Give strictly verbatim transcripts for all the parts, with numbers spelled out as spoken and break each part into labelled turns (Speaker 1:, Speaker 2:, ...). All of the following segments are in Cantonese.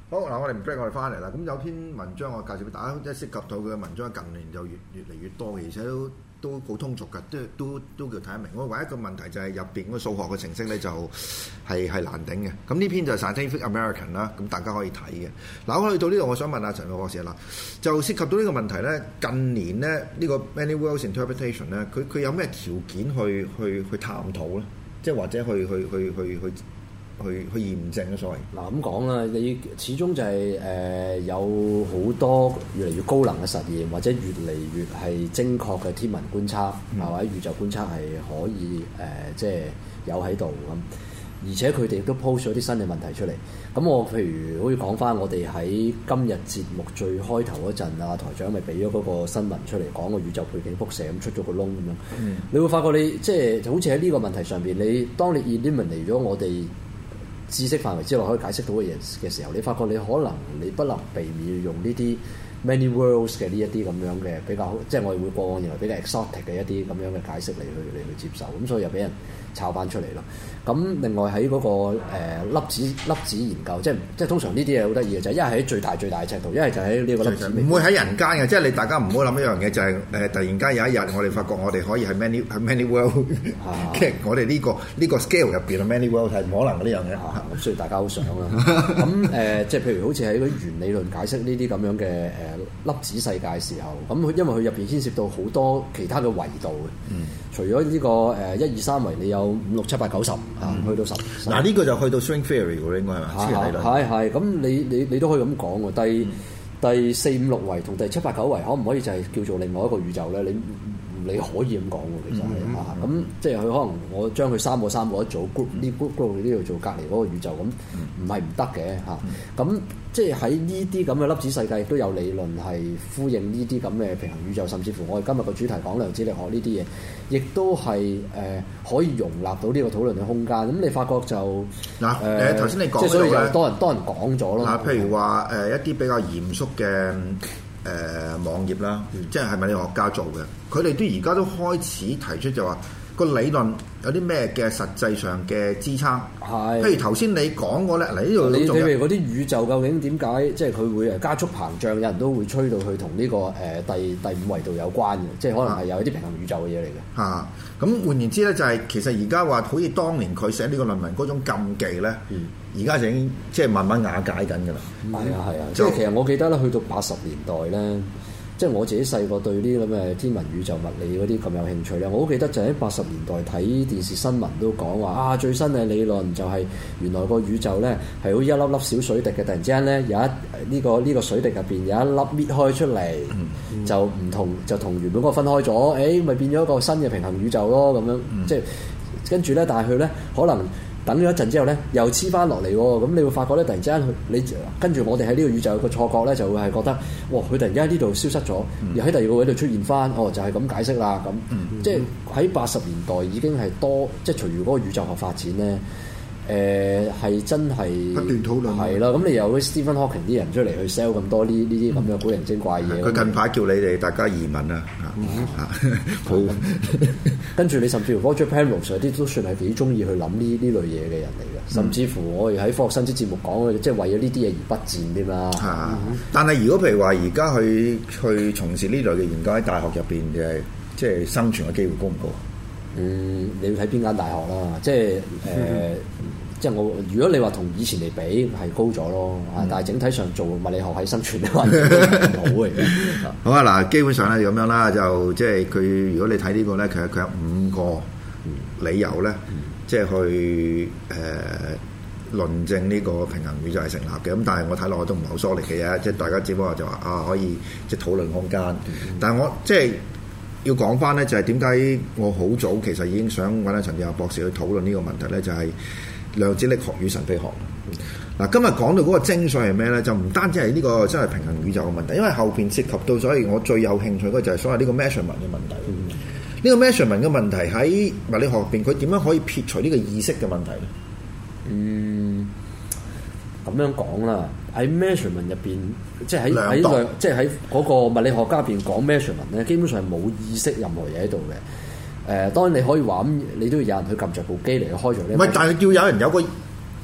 Speaker 1: 好嗱，我哋唔 break，我哋翻嚟啦。咁有篇文章我介紹俾大家，即係涉及到佢嘅文章，近年就越越嚟越多嘅，而且都都好通俗嘅，都都都叫睇得明。我唯一一個問題就係入邊嗰個數學嘅程式咧，就係係難頂嘅。咁呢篇就係 Scientific American 啦，咁大家可以睇嘅。嗱，我去到呢度，我想問下陳老博士啦，就涉及到呢個問題咧，近年咧呢個 Many Worlds Interpretation 咧，佢佢有咩條件去去去探討咧？即係或者去去去去去。去去驗證咯，所謂
Speaker 2: 嗱咁講啦，你始終就係、是、誒、呃、有好多越嚟越高能嘅實驗，或者越嚟越係精確嘅天文觀測，啊、嗯、或者宇宙觀測係可以誒、呃、即係有喺度咁，而且佢哋亦都 post 咗啲新嘅問題出嚟。咁我譬如好似講翻我哋喺今日節目最開頭嗰陣啊，台長咪俾咗嗰個新聞出嚟講個宇宙背景輻射咁出咗個窿咁樣，嗯、你會發覺你即係好似喺呢個問題上邊，你當你 eliminate 咗我哋知識範圍之內可以解釋到嘅嘢嘅時候，你發覺你可能你不能避免用呢啲 many worlds 嘅呢一啲咁樣嘅比較，即係我哋會過往認為比較 exotic 嘅一啲咁樣嘅解釋嚟去嚟去接受，咁所以又俾人抄翻出嚟咯。咁另外喺嗰、那個、呃、粒子粒子研究，即係即係通常呢啲嘢好得意嘅，就係一係喺最大最大嘅尺度，一係就喺呢個粒子。唔會喺人間嘅，即係你大家唔好諗一樣嘢，就係、是、誒、呃、突然間有一日我哋發覺我哋可以係 many 係 many world，即係我哋呢、這個呢、這個 scale 入邊嘅 many world 係唔可能嘅呢樣嘢。咁、啊、所以大家好想啦。咁誒、呃、即係譬如好似喺嗰啲原理論解釋呢啲咁樣嘅誒、呃、粒子世界時候，咁因為佢入邊牽涉到好多其他嘅維度嘅。嗯。除咗呢、這個誒一二三維，你有五六七八九十啊，去到十。
Speaker 1: 嗱呢個就去到 string theory 喎，應該係嘛？
Speaker 2: 係係咁，你你你都可以咁講喎。第、嗯、第四五六維同第七八九維，可唔可以就係叫做另外一個宇宙咧？你你可以咁講喎，其實係啊。咁、嗯、即係佢可能我將佢三個三個一組 group 呢 group group 呢度做隔離嗰個宇宙，咁唔係唔得嘅嚇。咁、嗯、即係喺呢啲咁嘅粒子世界，亦都有理論係呼應呢啲咁嘅平衡宇宙，甚至乎我哋今日個主題講量子力學呢啲嘢，亦都係誒、呃、可以容納到呢個討論嘅空間。咁你發覺就
Speaker 1: 嗱誒頭先你講
Speaker 2: 即係所以就多人多人講咗咯。
Speaker 1: 嗱，譬如話誒、呃、一啲比較嚴肅嘅誒、呃、網頁啦，嗯、即係係咪你學家做嘅？佢哋都而家都開始提出就話個理論有啲咩嘅實際上嘅支撐。係，譬如頭先你講過咧，嚟呢度你你譬如嗰啲宇宙究竟點解即係佢會誒加速膨脹？有人都會吹到佢同呢個誒、呃、第第五維度有關嘅，即係可能係有一啲平衡宇宙嘅嘢嚟嘅。嚇、啊！咁換言之咧，就係、是、其實而家話好似當年佢寫呢個論文嗰種禁忌咧，而家、嗯、就已經即係慢慢瓦解緊㗎啦。係啊係啊，即係其實我記得咧，去到八十年代咧。即係我自己細個對呢啲咁嘅天文宇宙物理嗰啲咁有興趣咧，我好記得就喺八十年代睇電視新聞都講話啊，最新嘅理論就係原來個宇宙咧係好似一粒粒小水滴嘅，突然之間咧有一呢、呢個呢、呢個水滴入邊有一粒搣開出嚟，嗯嗯、就唔同就同原本嗰個分開咗，誒、欸、咪變咗一個新嘅平衡宇宙咯咁樣，嗯、即係跟住咧，但係佢咧可能。等咗一陣之後咧，又黐翻落嚟喎，咁你會發覺咧，突然之間佢你跟住我哋喺呢個宇宙有個錯覺咧，就會係覺得，哇！佢突然間喺呢度消失咗，嗯、又喺第二個位度出現翻，哦，就係、是、咁解釋啦，咁，嗯嗯、即係喺八十年代已經係多，即係隨住嗰個宇宙學發展咧。誒係、呃、真係不斷討論
Speaker 2: 係啦，咁你有 Stephen Hawking 啲人出嚟去 sell 咁多呢呢啲咁嘅古靈精怪嘢。佢
Speaker 1: 近排叫你哋大家移民啊，
Speaker 2: 佢跟住你甚至乎 Roger Penrose 啲都算係幾中意去諗呢呢類嘢嘅人嚟嘅，甚至乎我哋喺科學新知節目講嘅，即係為咗呢啲嘢而不戰添啦。
Speaker 1: 啊嗯、但係如果譬如話而家去去從事呢類嘅研究喺大學入邊嘅，即係生存嘅機會高唔高？
Speaker 2: 嗯，你要睇邊間大學啦，即係誒，呃、即係我如果你話同以前嚟比係高咗咯，嗯、但係整體上做物理學喺生存嘅環境唔好嘅。
Speaker 1: 好啊，嗱，基本上咧就咁樣啦，就即係佢如果你睇呢個咧，其實佢有五個理由咧，嗯、即係去誒、呃、論證呢個平衡宇宙係成立嘅。咁但係我睇落去都唔係好疏離嘅啫，即係大家只不過就話啊可以即係討論空間，嗯、但係我即係。要講翻咧，就係點解我好早其實已經想揾阿陳志宏博士去討論呢個問題咧，就係、是、量子力學與神秘學。嗱、嗯，今日講到嗰個精髓係咩咧？就唔單止係呢個真係平衡宇宙嘅問題，因為後邊涉及到，所以我最有興趣嗰就係所謂呢個 measurement 嘅問題。呢、嗯、個 measurement 嘅問題喺物理學入邊，佢點樣可以撇除呢個意識嘅問題咧？
Speaker 2: 嗯，咁樣講啦。喺 measurement 入邊，即係喺喺量，即係喺嗰個物理學家入邊講 measurement 咧，基本上係冇意識任何嘢喺度嘅。誒、呃，當然你可以話咁，你都要有人去撳着部機嚟去開咗呢。唔係，但係叫有人有個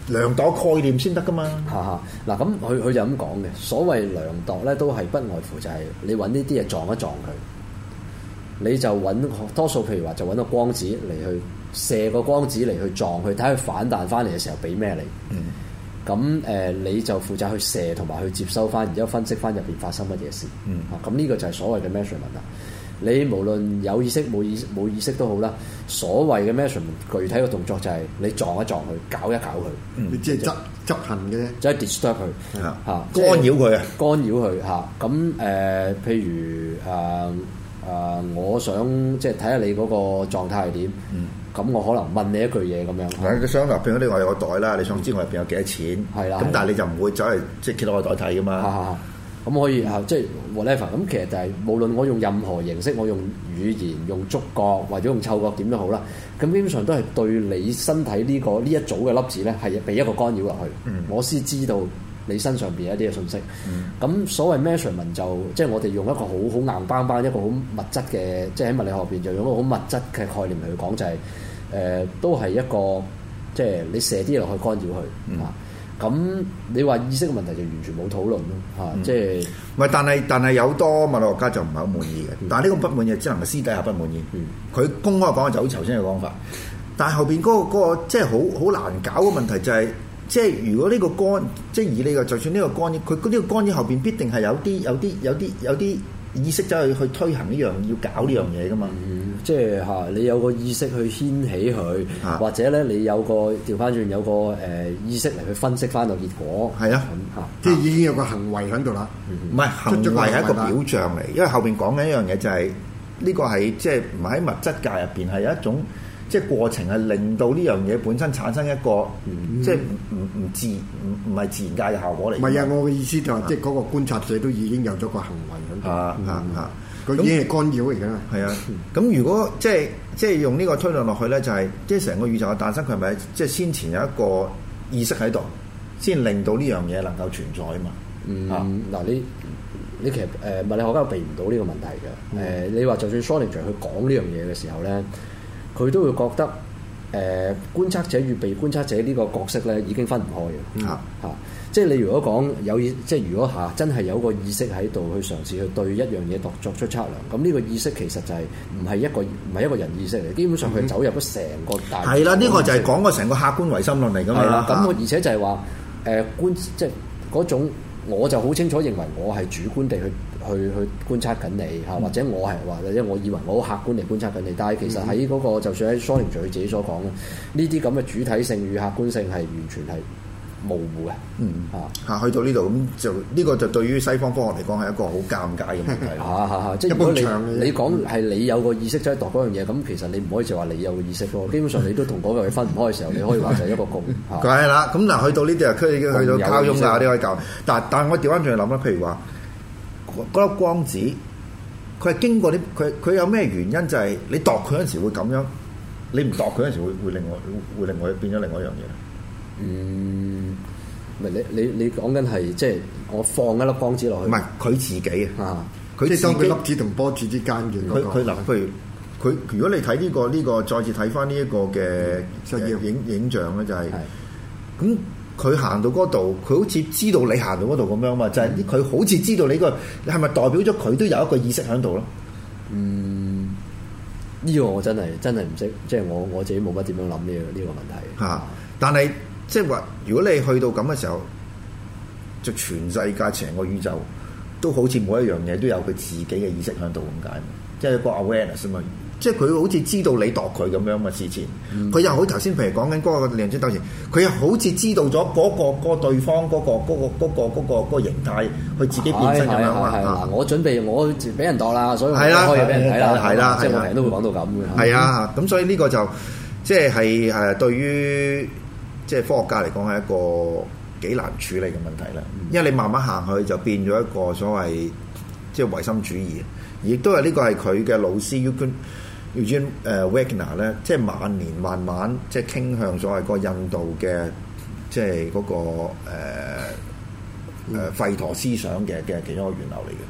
Speaker 1: 量度概念先得噶嘛。
Speaker 2: 嚇嚇嗱，咁佢佢就咁講嘅。所謂量度咧，都係不外乎就係你揾呢啲嘢撞一撞佢，你就揾多數譬如話就揾個光子嚟去射個光子嚟去撞佢，睇下佢反彈翻嚟嘅時候俾咩你。嗯。咁誒、呃，你就負責去射同埋去接收翻，然之後分析翻入邊發生乜嘢事。嗯。啊，咁呢個就係所謂嘅 measurement 啦。你無論有意識冇意冇意識都好啦，所謂嘅 measurement 具體嘅動作就係你撞一撞佢，搞一搞佢。
Speaker 3: 嗯。你即係執執行嘅啫。
Speaker 2: 即係 disturb 佢。嚇、嗯。
Speaker 1: 干擾佢啊！
Speaker 2: 干擾佢嚇。咁誒、呃，譬如誒誒、呃呃，我想即係睇下你嗰個狀態係點。嗯。咁我可能問你一句嘢咁樣，
Speaker 1: 係你想嗱，譬如你話有個袋啦，你想知我入邊有幾多錢，
Speaker 2: 係啦。
Speaker 1: 咁但係你就唔會走嚟即係揭落個袋睇噶嘛。
Speaker 2: 咁可以啊，即係 whatever。咁其實就係無論我用任何形式，我用語言、用觸覺或者用嗅覺點都好啦。咁基本上都係對你身體呢個呢一組嘅粒子咧，係俾一個干擾落去，嗯、我先知道你身上邊一啲嘅信息。咁、嗯、所謂 measurement 就即係我哋用一個好好硬邦邦一個好物質嘅，即係喺物理學入邊就用一個好物質嘅概念嚟去講，就係、是、誒、呃、都係一個即係你射啲嘢落去干擾佢啊。咁、嗯、你話意識嘅問題就完全冇討論咯嚇，嗯、即係
Speaker 1: 唔係？但係但係有多物理學家就唔係好滿意嘅。嗯、但係呢個不滿意只能係私底下不滿意。佢、嗯、公開講就好似頭先嘅講法，但係後邊嗰、嗰個、嗰個即係好好難搞嘅問題就係、是。即係如果呢個干，即係以呢個，就算呢個干擾，佢呢個干擾後邊必定係有啲有啲有啲有啲意識走去去推行呢樣要搞呢樣嘢噶嘛。
Speaker 2: 嗯、即係嚇、啊，你有個意識去掀起佢，啊、或者咧你有個調翻轉有個誒、呃、意識嚟去分析翻個結果。係啊，
Speaker 3: 咁嚇，即係已經有個行為喺度啦。
Speaker 1: 唔係、嗯、行為係一個表象嚟，因為後邊講緊一樣嘢就係、是、呢、這個係即係唔係喺物質界入邊係有一種。即係過程係令到呢樣嘢本身產生一個，嗯、即係唔唔唔自唔唔係自然界嘅效果嚟。唔係啊！我嘅意思就係、是，啊、即係嗰個觀察者都已經有咗個行為喺度。啊啊啊！佢已經係干擾嚟㗎。係啊。咁、嗯、如果即係即係用呢個推論落去咧，就係、是、即係成個宇宙嘅誕生，佢係咪即係先前有一個意識喺度，先令到呢樣嘢能夠存在啊嘛？
Speaker 2: 嗯。嗱、啊，你你其實誒、呃、物理學家避唔到呢個問題嘅。誒、嗯呃，你話就算 Schrödinger 去講呢樣嘢嘅時候咧。佢都會覺得誒、呃、觀察者與被觀察者呢個角色咧已經分唔開嘅嚇嚇，即係你如果講有意，即係如果嚇真係有個意識喺度去嘗試去對一樣嘢度作出測量，咁呢個意識其實就係唔係一個唔係一個人意識嚟，基本上佢走入咗成個大係啦，呢、嗯、個就係講個成個客觀唯心論嚟㗎嘛。係啦，咁我而且就係話誒觀即係嗰種，我就好清楚認為我係主觀地去。去去觀察緊你嚇，或者我係或者我以為我好客觀地觀察緊你，但係其實喺嗰、那個就算喺 Schrödinger 佢自己所講咧，呢啲咁嘅主體性與客觀性係完全係模糊嘅。嗯嚇嚇，去到呢度咁就呢、這個就對於西方科學嚟講係一個好尷尬嘅問題。嚇嚇嚇，即係如果你你講係你有個意識在度嗰樣嘢，咁其實你唔可以就話你有個意識咯。基本上你都同嗰個嘢分唔開嘅時候，你可以話就係一個共。係啦，咁嗱去到呢啲啊，佢已經去到交庸啊，呢可以教。但但係我調翻轉去諗啦，譬如話。嗰粒光子，佢係經過啲佢佢有咩原因？就係你度佢嗰陣時會咁樣，你唔度佢嗰陣時會會另外會另外變咗另外一樣嘢。嗯，唔係你你你講緊係即係我放一粒光子落去，唔係佢自己啊，佢即係當佢粒子同波子之間嘅佢佢嗱，譬如佢如果你睇呢個呢個再次睇翻呢一個嘅影影像咧，就係咁。佢行到嗰度，佢好似知道你行到嗰度咁樣嘛，就係、是、佢好似知道你個，你係咪代表咗佢都有一個意識喺度咯？嗯，呢、這個我真係真係唔識，即係我我自己冇乜點樣諗呢個呢個問題。嚇、啊！但係即係話，如果你去到咁嘅時候，就全世界成個宇宙都好似每一樣嘢都有佢自己嘅意識喺度咁解，即係個 awareness 啊嘛。即係佢好似知道你度佢咁樣嘛，事前佢、嗯、又好頭先譬如講緊嗰個量子鬥士，佢又好似知道咗嗰、嗰個嗰、嗰個對方嗰、嗰個嗰、嗰個嗰、嗰個嗰、嗰個嗰個形態，佢自己變身咁樣啊！嗱，我準備我俾人度啦，所以我開嘢俾人睇啦，係啦，即係我成日都會講到咁嘅。係啊，咁所以呢個就即係係誒對於即係科學家嚟講係一個幾難處理嘅問題啦。嗯、因為你慢慢行去就變咗一個所謂即係唯心主義，亦都係呢個係佢嘅老師 Eugene 誒 Wigner 咧，即係晚年慢慢即係傾向所謂個印度嘅即係嗰個誒誒吠陀思想嘅嘅其中一個源流嚟嘅。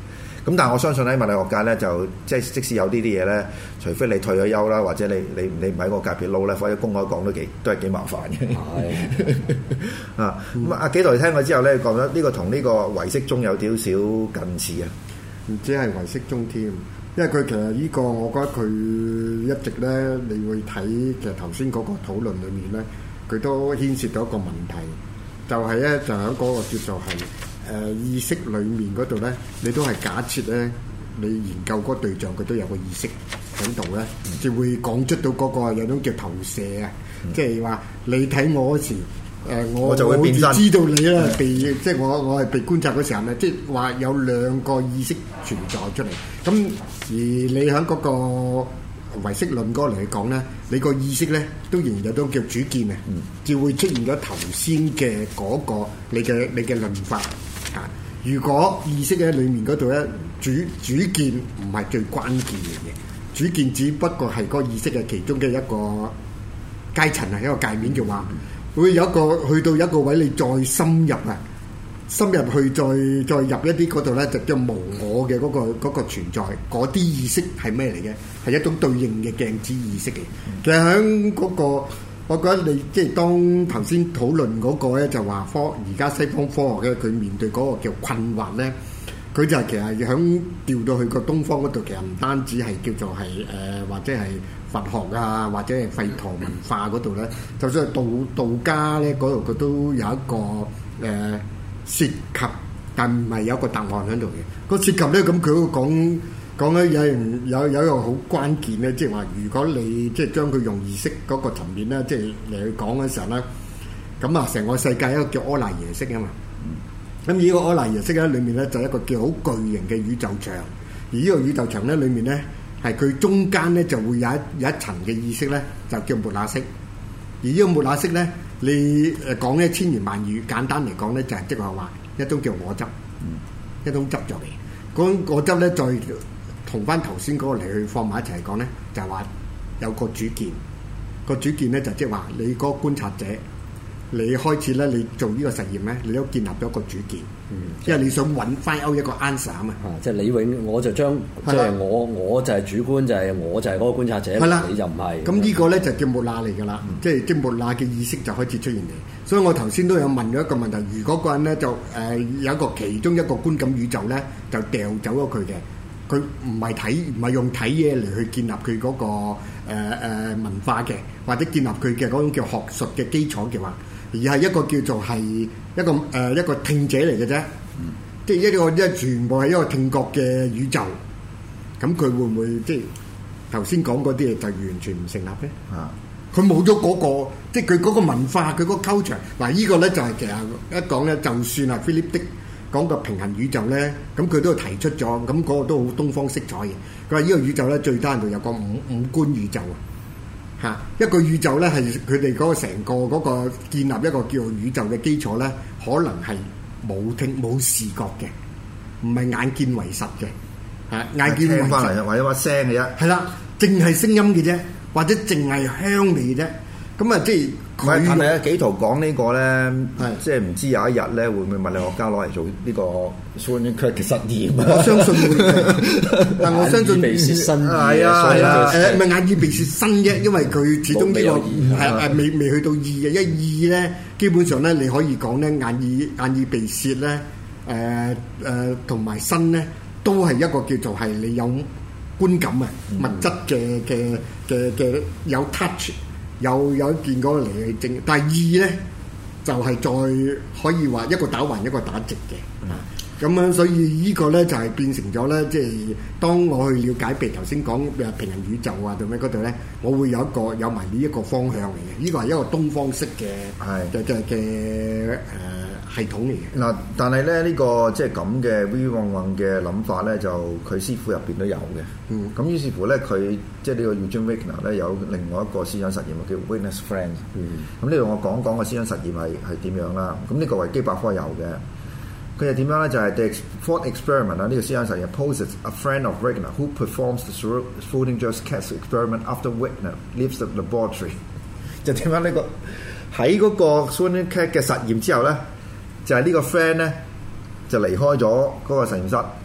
Speaker 1: 咁但係我相信喺物理學界咧，就即係即使有呢啲嘢咧，除非你退咗休啦，或者你你你唔喺個界別撈咧，或者公開講都幾都係幾麻煩嘅。係啊，咁阿幾代聽過之後咧，覺得呢個同呢個唯識宗有少少近似啊。
Speaker 3: 唔知係唯識宗添，因為佢其實呢個我覺得佢一直咧，你會睇其實頭先嗰個討論裡面咧，佢都牽涉到一個問題，就係、是、咧就喺、是、嗰個叫做係。誒、呃、意識裡面嗰度咧，你都係假設咧，你研究嗰個對象佢都有個意識喺度咧，就、嗯、會講出到嗰個有種叫投射啊，嗯、即係話你睇我嗰時，誒、呃、我
Speaker 1: 我就會變身，
Speaker 3: 知道你啦，被即係我我係被觀察嗰時候咧，即係話有兩個意識存在出嚟，咁而你喺嗰個唯識論嗰嚟講咧，你個意識咧都仍然有種叫主見啊，就、嗯、會出現咗頭先嘅嗰個你嘅你嘅論法。如果意識喺裡面嗰度咧，主主見唔係最關鍵嘅嘢，主見只不過係個意識嘅其中嘅一個階層啊，一個界面嘅話，會有一個去到一個位，你再深入啊，深入去再再入一啲嗰度咧，就叫無我嘅嗰個嗰個存在，嗰啲意識係咩嚟嘅？係一種對應嘅鏡子意識嚟。其實喺嗰個。我覺得你即係當頭先討論嗰個咧，就話科而家西方科學嘅佢面對嗰個叫困惑咧，佢就係其實響調到去個東方嗰度，其實唔單止係叫做係誒、呃、或者係佛學啊，或者係吠陀文化嗰度咧，就算係道道家咧嗰度，佢都有一個誒、呃、涉及，但唔係有一個答案喺度嘅。個涉及咧，咁佢會講。講咧有人有有一個好關鍵咧，即係話如果你即係將佢用意識嗰個層面咧，即係嚟去講嘅時候咧，咁啊成個世界一個叫柯納耶識啊嘛。咁呢、嗯、個柯納耶識咧裏面咧就係一個叫好巨型嘅宇宙場，而呢個宇宙場咧裏面咧係佢中間咧就會有一有一層嘅意識咧就叫末那識，而呢個末那識咧你誒講一千言萬語，簡單嚟講咧就係即係話一種叫我執，嗯、一種執着嚟。嗰我執咧再。同翻頭先嗰個嚟去放埋一齊嚟講咧，就係、是、話有個主見，個主見咧就即係話你嗰個觀察者，你開始咧你做呢個實驗咧，你都建立咗個主見，嗯、因為你想揾翻歐一個 answer 啊嘛。
Speaker 2: 即係李永，我就將即係我我就係主觀，就係、是、我就係嗰個觀察者，
Speaker 3: 係啦，
Speaker 2: 你就唔係。
Speaker 3: 咁呢個咧就叫末那嚟㗎啦，嗯、即係即係末那嘅意識就開始出現嚟。所以我頭先都有問咗一個問題，如果個人咧就誒、呃、有一個其中一個觀感宇宙咧，就掉走咗佢嘅。佢唔係睇唔係用睇嘢嚟去建立佢嗰、那個誒誒、呃呃、文化嘅，或者建立佢嘅嗰種叫學術嘅基礎嘅話，而係一個叫做係一個誒、呃、一個聽者嚟嘅啫，嗯、即係一個即係全部係一個聽覺嘅宇宙。咁佢會唔會即係頭先講嗰啲嘢就完全唔成立咧？啊！佢冇咗嗰個，即係佢嗰個文化，佢嗰個 culture。嗱，呢個咧就係其實一講咧，就算係 Philip Dick講個平衡宇宙咧，咁佢都提出咗，咁、那、嗰個都好東方色彩嘅。佢話呢個宇宙咧最低限度有個五五官宇宙啊，嚇一個宇宙咧係佢哋嗰個成個嗰個建立一個叫做宇宙嘅基礎咧，可能係冇聽冇視覺嘅，唔係眼見為實嘅，嚇眼見為實。聽翻嚟或者把聲嘅啫，係啦，淨係聲音嘅啫，或者淨係香味啫。咁啊，即係佢係咪啊？紀陶講呢個咧，即係唔知有一日咧，會唔會物理學家攞嚟做呢個 Swedenborg 嘅實驗？我相信會，但我相信
Speaker 2: 鼻舌身
Speaker 3: 係啊係啊，誒唔係眼耳鼻舌身啫，因為佢始終呢個係係未未去到意嘅，一意咧基本上咧你可以講咧眼耳眼耳鼻舌咧誒誒同埋身咧都係一個叫做係你有觀感啊，物質嘅嘅嘅嘅有 touch。有有一件嗰個嚟去證，但係意咧就係、是、再可以話一個打橫一個打直嘅，咁樣、嗯、所以呢個咧就係、是、變成咗咧，即、就、係、是、當我去了解譬如頭先講誒平行宇宙啊同咩嗰度咧，我會有一個有埋呢一個方向嚟嘅，呢個係一個東方式嘅嘅嘅嘅誒系統嚟嘅。嗱，但係咧呢、這個即係咁嘅 V 運運嘅諗法咧，就佢師傅入邊都有嘅。嗯，咁於是乎咧，佢即係呢個 Eugene Wigner 咧有另外一個思想實驗叫 Witness Friends。嗯，咁呢度我講講個思想實驗係係點樣啦。咁呢個維基百科有嘅。佢係點樣咧？就係、是、the thought experiment 啊！呢個思想實驗 poses a friend of Wigner who performs the Schrödinger cat experiment after Wigner leaves the laboratory。就點樣呢個喺嗰個 Schrödinger cat 嘅實驗之後咧，就係、是、呢個 friend 咧就離開咗嗰個實驗室。嗯。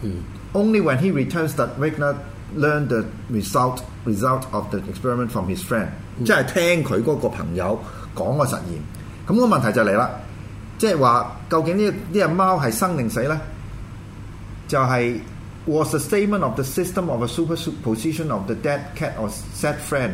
Speaker 1: Only when he returns that Wigner learned the result result of the experiment from his friend，、嗯、即係聽佢嗰個朋友講個實驗。咁、那個問題就嚟啦，即係話究竟呢呢隻貓係生定死咧？就係、是、was the statement of the system of a superposition of the dead cat or sad friend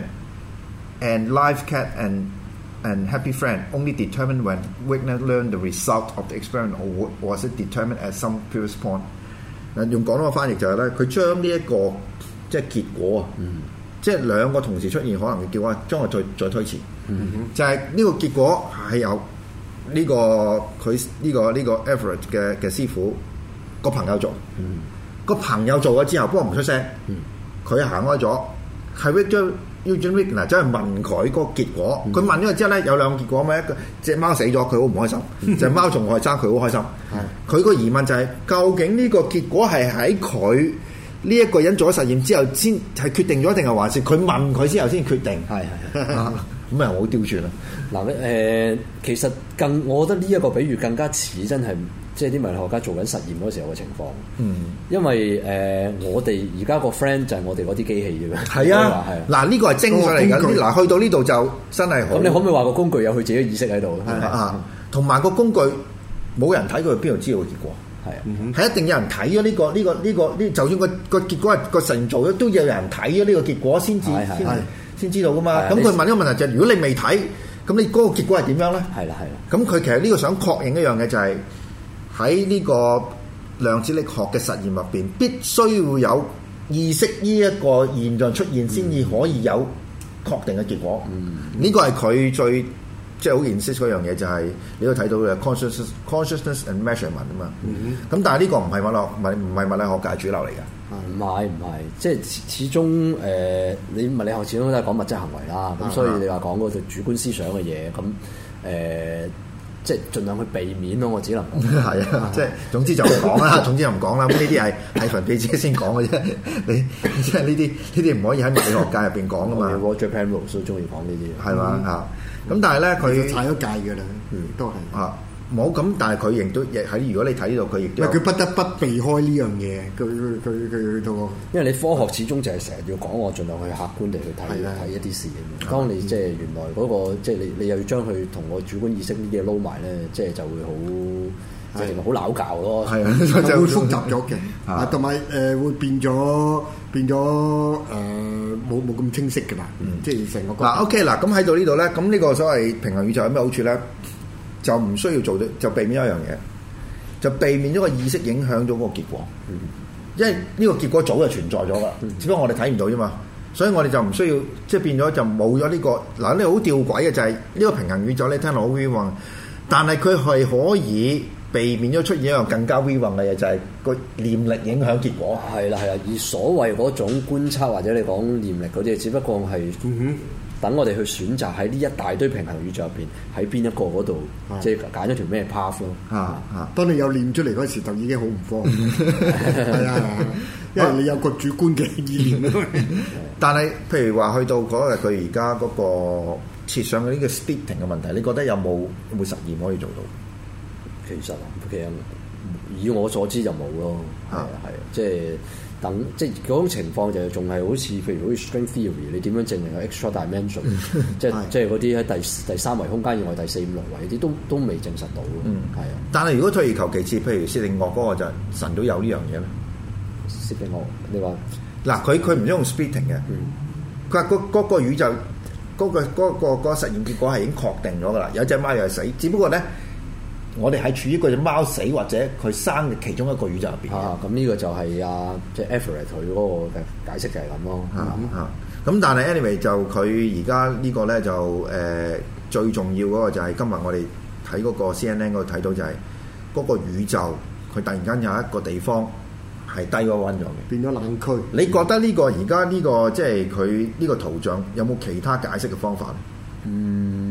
Speaker 1: and live cat and and happy friend only determined when Wigner learned the result of the experiment, or was it determined at some previous point？ 用廣東嘅翻譯就係、是、咧，佢將呢一個即係結果啊，嗯、即係兩個同時出現可能嘅結果，將佢再再推遲。嗯、就係呢個結果係由呢、這個佢呢、這個呢、這個 Everett 嘅嘅師傅個朋友做，嗯、個朋友做咗之後，不過唔出聲，佢、嗯、行開咗，係 Victor Eugene Wigner 走去問佢個結果，佢、嗯、問咗之後咧有兩個結果咩？一個隻貓死咗，佢好唔開心；嗯、隻貓仲愛爭，佢好開心。佢個、嗯、疑問就係、是、究竟呢個結果係喺佢呢一個人做咗實驗之後先係決定咗，定係還是佢問佢之後先決定？係係咁咪好刁鑽啦！
Speaker 2: 嗱誒、呃，其實更我覺得呢一個比喻更加似真係。即係啲物理學家做緊實驗嗰時候嘅情況，嗯，因為誒、呃、我哋而家個 friend 就係我哋嗰啲機器啫嘛，係啊，係嗱呢個係精髓嚟㗎，嗱去到呢度就真係好。咁你可唔可以話個工具有佢自己嘅意識喺度？係啊，
Speaker 1: 同埋個工具冇人睇佢邊度知道個結果？係啊，係、嗯、一定有人睇咗呢個呢、呢個呢、呢個呢，就算個個結果係個實驗做咗，都有人睇咗呢個結果先至先先知道㗎嘛。咁佢問呢個問題就係、是：如果你未睇，咁你嗰個結果係點樣咧？係啦係啦。咁佢其實呢個想確認一樣嘢就係、是。喺呢個量子力學嘅實驗入邊，必須會有意識呢一個現象出現，先至可以有確定嘅結果。呢、嗯、個係佢最即係好 insist 嗰樣嘢，就係、是、你都睇到嘅 consciousness consciousness and measurement 啊嘛。咁、嗯、但係呢個唔係物理唔唔係物理學界主流嚟㗎。唔係唔係，即係始終誒、呃，你物理學始終都係講物質行為啦。咁、嗯、所以你話講嗰個主觀思想嘅嘢，咁誒。呃即係盡量去避免咯，我只能係啊！即係總之就唔講啦，總之就唔講啦。咁呢啲係係份記者先講嘅啫。你即係呢啲呢啲唔可以喺物理學界入邊講噶嘛。Roger Penrose 都中意講呢啲，係嘛嚇？咁但係咧，佢踩咗界㗎啦，嗯，都係啊。冇咁，但係佢亦都亦喺。如果你睇呢度，佢亦都佢不得不避開呢樣嘢。佢佢佢佢到，因為你科學始終就係成日要講，我盡量去客觀地去睇睇一啲事嘅。當你即係原來嗰個即係你你又要將佢同個主觀意識呢啲嘢撈埋咧，即係就會好即係好拗教咯。係啊，就會複雜咗嘅。啊，同埋誒會變咗變咗誒冇冇咁清晰㗎嘛。即係成個嗱 OK 嗱，咁喺到呢度咧，咁呢個所謂平衡宇宙有咩好處咧？就唔需要做到，就避免一樣嘢，就避免咗個意識影響咗嗰個結果。嗯、因為呢個結果早就存在咗噶，嗯、只不過我哋睇唔到啫嘛。所以我哋就唔需要，即係變咗就冇咗呢個。嗱，呢個好吊詭嘅就係、是、呢個平衡宇宙咧，聽落好 we 運，但係佢係可以避免咗出現一樣更加 we 運嘅嘢，就係、是、個念力影響結果。係啦係啦，而所謂嗰種觀察或者你講念力嗰啲，只不過係。嗯哼等我哋去選擇喺呢一大堆平衡宇宙入邊，喺邊一個嗰度，即係揀咗條咩 path 咯。啊啊！當你有念出嚟嗰時，就已經好唔方便。係啊，因為你有個主觀嘅意念。但係，譬如話去到嗰日，佢而家嗰個設上嘅呢個 splitting 嘅問題，你覺得有冇有冇實驗可以做到？其實啊，其實以我所知就冇咯。係啊，係啊，即係。等即係嗰種情況就仲係好似譬如好似 string theory，你點樣證明有 extra dimension？ 即係即係嗰啲喺第第三維空間以外第四五六維啲都都未證實到咯。嗯，係啊。但係如果退而求其次，譬如薛定諤嗰個就神都有呢樣嘢咧。薛定諤，你話嗱，佢佢唔用 splitting 嘅，佢話嗰嗰個宇宙嗰個嗰個嗰個實驗結果係已經確定咗㗎啦，有隻貓又係死，只不過咧。我哋係處於嗰隻貓死或者佢生嘅其中一個宇宙入邊。啊，咁呢個就係啊，即係 Everett 佢嗰個嘅解釋就係咁咯。嚇嚇。咁但係 anyway 就佢而家呢個咧就誒、呃、最重要嗰個就係今日我哋睇嗰個 C N N 嗰度睇到就係嗰個宇宙佢突然間有一個地方係低咗溫咗嘅，變咗冷區。你覺得呢、這個而家呢個即係佢呢個圖像有冇其他解釋嘅方法？嗯。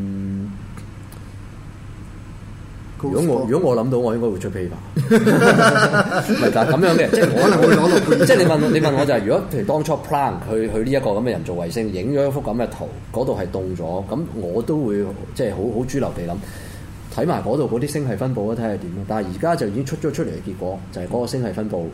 Speaker 1: 如果我如果我諗到，我應該會出 paper。唔係，但係咁樣嘅，即係可能會攞到。即係你問你問我就係、是，如果譬如當初 Planck 去去呢一個咁嘅人造衛星，影咗一幅咁嘅圖，嗰度係凍咗，咁我都會即係好好主流地諗，睇埋嗰度嗰啲星系分佈咧，睇下點咯。但係而家就已經出咗出嚟嘅結果，就係、是、嗰個星系分佈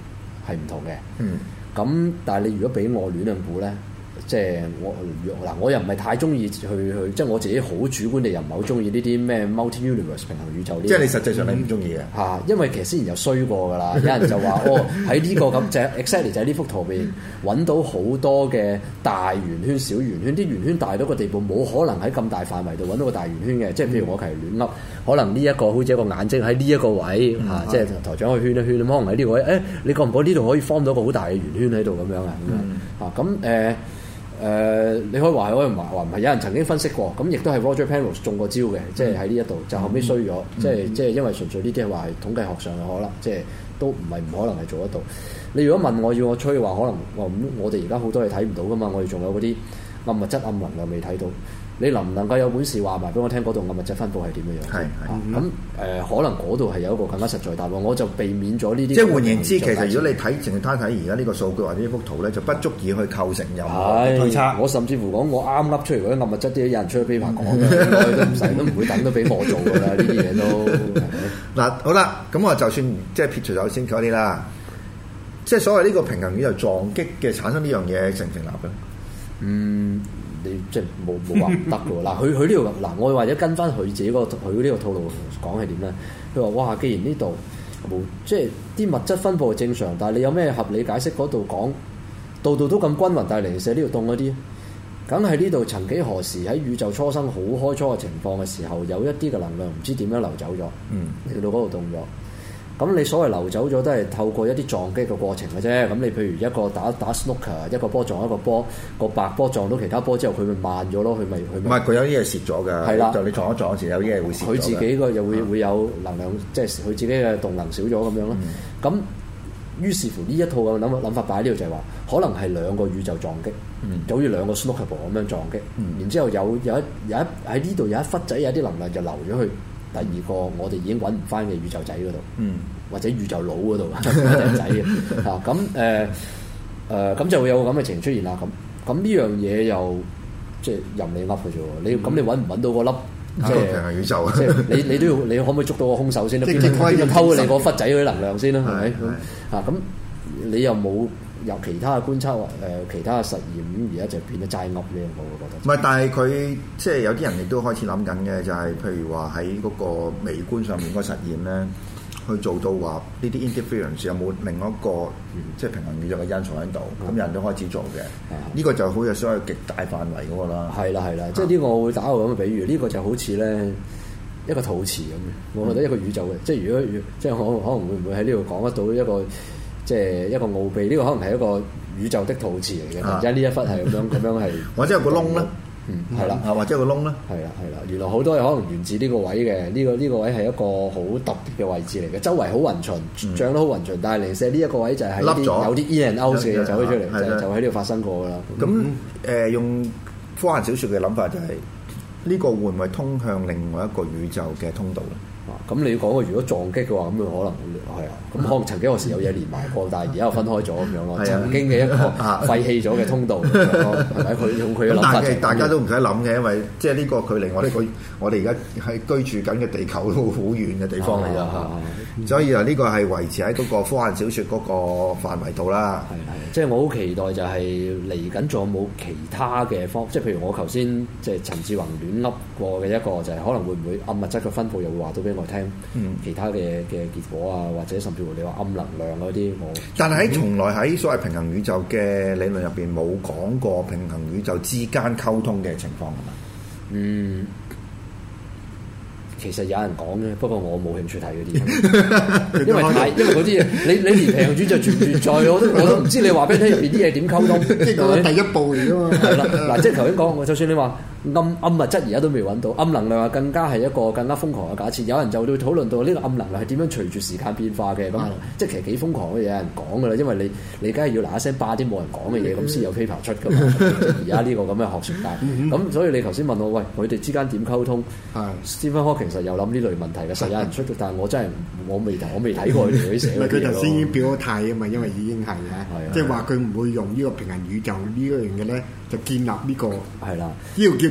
Speaker 2: 係唔同嘅。
Speaker 1: 嗯。
Speaker 2: 咁但係你如果俾我亂咁估咧？即係我嗱，我又唔係太中意去去，即係我自己好主觀地又唔係好中意呢啲咩 multi-universe 平衡宇宙呢？
Speaker 1: 即係你實際上你唔中意嘅
Speaker 2: 嚇，因為其實之前又衰過㗎啦。有人就話哦，喺呢個咁就 exactly 就喺呢幅圖邊揾到好多嘅大圓圈、小圓圈，啲圓圈大到個地步，冇可能喺咁大範圍度揾到個大圓圈嘅。即係譬如我係亂噏，可能呢一個好似一個眼睛喺呢一個位嚇，嗯、即係台長去圈一圈，可能喺呢個位，誒、欸、你覺唔覺呢度可以 form 到個好大嘅圓圈喺度咁樣啊？咁樣嚇咁誒。誒、呃，你可以話係，可以話話唔係。有人曾經分析過，咁亦都係 Roger Penrose 中過招嘅，即係喺呢一度就後尾衰咗，即係即係因為純粹呢啲係話係統計學上嘅可能，即係都唔係唔可能係做得到。你如果問我要我吹嘅話，可能我咁我哋而家好多嘢睇唔到噶嘛，我哋仲有嗰啲暗物質暗能量未睇到。你能唔能夠有本事話埋俾我聽嗰度暗物質分佈係點樣樣？係係咁誒，可能嗰度係有一個更加實在答案，我就避免咗呢啲。即係
Speaker 1: 換言之，其實如果你睇淨係單睇而家呢個數據或者呢幅圖咧，就不足以去構成任何推測。我甚至乎講我啱噏出嚟嗰啲暗物質，啲有人出去 paper 講嘅，都唔使都唔會等都俾我做㗎啦，呢啲嘢都嗱好啦，咁我就算即係撇除咗先嗰啲啦，即係所謂呢個平衡宇宙撞擊嘅產生呢樣嘢成唔成立嘅？
Speaker 2: 嗯。你即係冇冇話唔得嘅喎，嗱佢佢呢度嗱，我或者跟翻佢自己個佢呢個套路講係點咧？佢話哇，既然呢度冇即係啲物質分佈係正常，但係你有咩合理解釋嗰度講度度都咁均勻，但係零舍呢度凍嗰啲，梗係呢度曾幾何時喺宇宙初生好開初嘅情況嘅時候，有一啲嘅能量唔知點樣流走咗，嗯，嚟到嗰度凍咗。咁你所謂流走咗都係透過一啲撞擊嘅過程嘅啫。咁你譬如一個打打 snooker，一個波撞一個波，個白波撞到其他波之後，佢咪慢咗咯？佢咪佢唔係佢有啲嘢蝕咗㗎。係啦，就你撞一撞嗰時有啲嘢會蝕咗。佢自己個又會、嗯、會有能量，即係佢自己嘅動能少咗咁樣咯。咁、嗯、於是乎呢一套嘅諗諗法擺喺呢度就係話，可能係兩個宇宙撞擊，嗯、就好似兩個 snooker 波咁樣撞擊。嗯、然之後有有一有一喺呢度有一忽仔有啲能量就流咗去第二個我哋已經揾唔翻嘅宇宙仔嗰度，嗯、或者宇宙佬嗰度仔嘅啊，咁誒誒咁就會有個咁嘅情出現啦。咁咁呢樣嘢又即係任你噏嘅啫喎。你咁、嗯、你揾唔揾到個粒即係平衡宇宙？即係你你都要你可唔可以捉到個兇手先咧？邊邊偷你個忽仔嗰啲能量先啦？係咪咁啊？咁你又冇有其他嘅觀察或誒其他嘅實驗，咁而家就變得齋噏呢？我會覺得。唔係，但係佢即係有啲人亦都開始諗緊嘅，就係、是、譬如話喺嗰個微觀上面嗰個實驗咧，去做到話呢啲 interference 有冇另一個、嗯、即係平衡宇宙嘅因素喺度，咁、嗯、人都開始做嘅。呢、嗯、個就好似所謂極大範圍嗰個啦。係啦係啦，即係呢個我會打個咁嘅比喻，呢、這個就好似咧一個肚臍咁嘅。我覺得一個宇宙嘅，即係如果即係可可能會唔會喺呢度講得到一個即係一個奧秘？呢、這個可能係一個宇宙的肚臍嚟嘅，而家呢一忽係咁樣咁樣係，或者有個窿咧。嗯，係啦，啊或者個窿咧，係啦係啦，原來好多嘢可能源自呢個位嘅，呢、這個呢、這個位係一個好特別嘅位置嚟嘅，周圍好勻循，漲得好勻循，但係零舍呢一個位就係喺啲有啲 in and out 嘅嘢走咗出嚟，就就喺呢度發生過噶啦。咁誒、嗯呃、用科幻小説嘅諗法就係、是、呢、這個會唔會通向另外一個宇宙嘅通道咧？啊，咁你講嘅如果撞擊嘅話，咁佢可能係啊，咁可能曾經有時有嘢連埋過，但係而家又分開咗咁樣咯。曾經嘅一個廢棄咗嘅通道，係咪？佢用佢嘅諗法。但係大家都唔使諗嘅，因為即係呢個距離我哋個我哋而家係居住緊嘅地球都好遠嘅地方嚟㗎。所以啊，呢個係維持喺嗰個科幻小説嗰個範圍度啦。係係，即係我好期待就係嚟緊仲有冇其他嘅方，即係譬如我頭先即係陳志宏亂噏過嘅一個，就係可能會唔會暗物質嘅分佈又會話到俾我聽，嗯、其他嘅嘅結果啊，或者甚至乎你話暗能量嗰啲，我但係喺從來喺所謂平衡宇宙嘅理論入邊冇講過平衡宇宙之間溝通嘅情況係嘛？嗯。其實有人講嘅，不過我冇興趣睇嗰啲，因為太因為嗰啲嘢，你你連平衡宇宙存唔存在，我都我都唔知你話俾你聽入邊啲嘢點溝通，即係講第一步嚟㗎嘛。係啦，嗱，即係頭先講，就算你話暗暗物質而家都未揾到，暗能量啊更加係一個更加瘋狂嘅假設。有人就會討論到呢個暗能量係點樣隨住時間變化嘅咁，嗯、即係其實幾瘋狂嘅嘢有人講㗎啦。因為你你梗係要嗱一聲霸啲冇人講嘅嘢，咁先有 paper 出㗎嘛。而家呢個咁嘅學術界，咁、嗯嗯、所以你頭先問我，喂，佢哋之間點溝通？係 Stephen Hawking 其實有諗呢類問題嘅，實有人出，但係我真係我未睇，我未睇過佢哋嗰啲寫嘅嘢。佢頭先已經表咗態啊嘛，因為已經係嘅，即係話佢唔會用呢個平衡宇宙呢樣嘢咧，就建立呢個係啦。呢個叫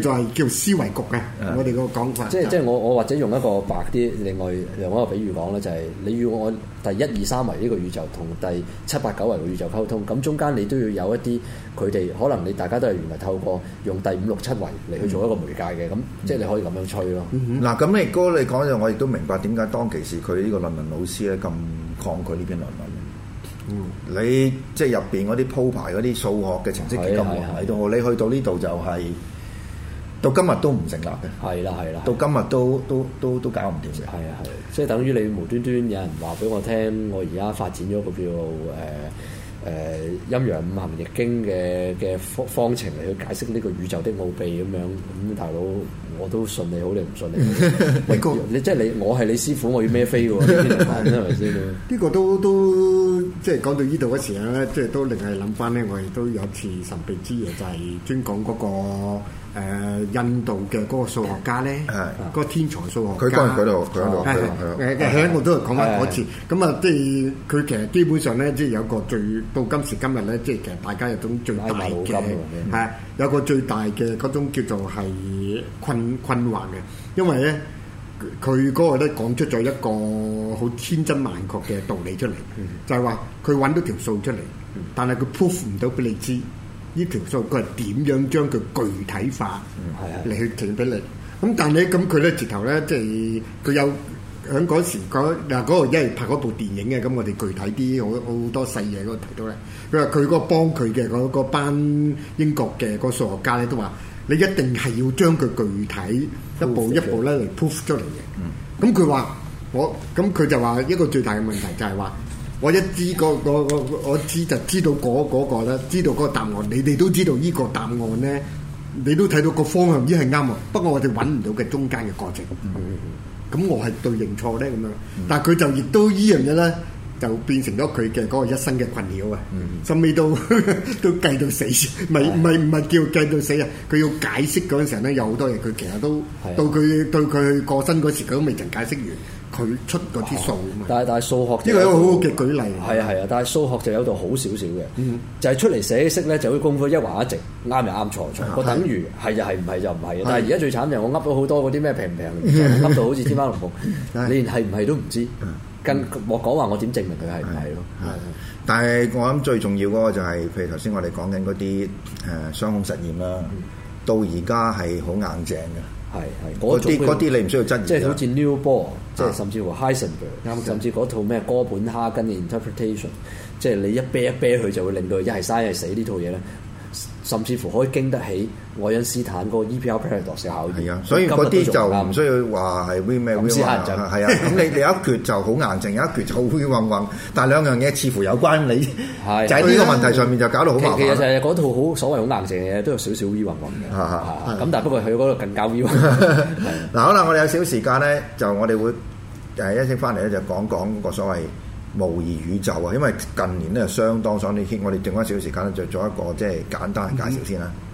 Speaker 3: 做係叫思維局嘅，我哋個講法。
Speaker 2: 即係即係我我或者用一個白啲，另外另外一個比喻講咧，就係、是、你要我第一二三維呢個宇宙同第七八九維嘅宇宙溝通，咁中間你都要有一啲佢哋可能你大家都係原來透過用第五六七維嚟去做一個媒介嘅，咁、嗯、即係你可以咁樣吹咯。
Speaker 1: 嗱咁你哥你講就我亦都明白點解當其時佢呢個論文老師咧咁抗拒呢篇論文。嗯，你即係入邊嗰啲鋪排嗰啲數學嘅程式幾咁喺度，你去到呢度就係、是、到今日都唔成立嘅。係啦係啦，到今日都都都都搞唔掂嘅。係啊係，即係等於你無端端有人話俾我聽，我而家發展咗個叫做誒。呃誒、呃、陰陽五行易經嘅嘅方方程嚟去解釋呢個宇宙的奧秘咁樣，咁大佬我都信你好，你唔信你？你個你即係你，我係你師傅，我要孭飛喎，係咪先？
Speaker 3: 呢個都都即係講到呢度嘅時候咧，即係都令係諗翻咧，我哋都有次神秘之夜，就係專講嗰、那個。誒、呃、印度嘅嗰個數學家咧，嗰、那個天才數學家，佢嗰度，佢嗰度，誒誒誒，我都係講翻嗰次。咁啊，即係佢其實基本上咧，即係有個最到今時今日咧，即係其實大家有種最大嘅係有個最大嘅嗰種叫做係困困惑嘅，因為咧佢嗰個咧講出咗一個好千真萬確嘅道理出嚟，嗯、就係話佢揾到條數出嚟，但係佢 prove 唔到俾你知。呢條數佢係點樣將佢具體化嚟去呈俾你？咁但係咁佢咧直頭咧，即係佢有喺嗰時嗰嗱嗰個因為拍嗰部電影嘅，咁我哋具體啲好好多細嘢嗰度提到咧。佢話佢嗰個幫佢嘅嗰嗰班英國嘅個數學家咧都話：你一定係要將佢具體一步一步咧嚟 prove 出嚟嘅。咁佢話我咁佢就話一個最大嘅問題就係話。我一知個個個我知就知道嗰嗰個咧，知道嗰個答案，你哋都知道呢個答案咧，你都睇到個方向已經係啱喎。不過我哋揾唔到嘅中間嘅過程，咁、嗯、我係對認錯咧咁樣。但係佢就亦都依樣嘢咧，就變成咗佢嘅嗰個一生嘅困擾啊！甚至都都計到死，唔係唔係唔係叫計到死啊！佢要解釋嗰陣時咧，有好多嘢佢其實都到佢到佢過身嗰時，佢都未曾解釋完。佢出嗰啲數啊嘛，
Speaker 2: 但係但係數學
Speaker 3: 呢個係一個好好嘅舉例。係
Speaker 2: 啊係啊，但係數學就有度好少少嘅，
Speaker 3: 嗯、
Speaker 2: 就係出嚟寫識咧，就會功夫一橫一直，啱就啱，錯錯。我等於係就係，唔係就唔係。但係而家最慘就係我噏到好多嗰啲咩平唔平，噏到好似天花龍鳳，你連係唔係都唔知。跟我講話，我點證明佢係唔係咯？
Speaker 1: 係，但係我諗最重要嗰個就係、是，譬如頭先我哋講緊嗰啲誒雙孔實驗啦，嗯、到而家係好硬淨嘅。
Speaker 2: 係係
Speaker 1: 嗰啲嗰啲你唔需要質疑，
Speaker 2: 即係好似 New Bohr，即係甚至乎 Heisenberg，甚至嗰套咩哥本哈根嘅 interpretation，即係你一啤一啤佢就會令到一係生一係死呢套嘢咧，甚至乎可以經得起愛因斯坦嗰個 E P R paradox 嘅考驗。係啊，
Speaker 1: 所以嗰啲就唔需要話係 V 咩 V 係啊，咁你你有一橛就好硬淨，有一橛就好暈暈，但係兩樣嘢似乎有關，你就喺呢個問題上面就搞到好麻煩。
Speaker 2: 其實就係嗰套好所謂好硬淨嘅嘢，都有少少 V 暈暈嘅。咁但係不過佢嗰度更加 V 暈。
Speaker 1: 嗱，好啦，我哋有少少時間咧，就我哋會誒一息翻嚟咧，就講講個所謂模擬宇宙啊，因為近年咧相當相當 hit，我哋剩翻少少時間咧，就做一個即係簡單嘅介紹先啦。嗯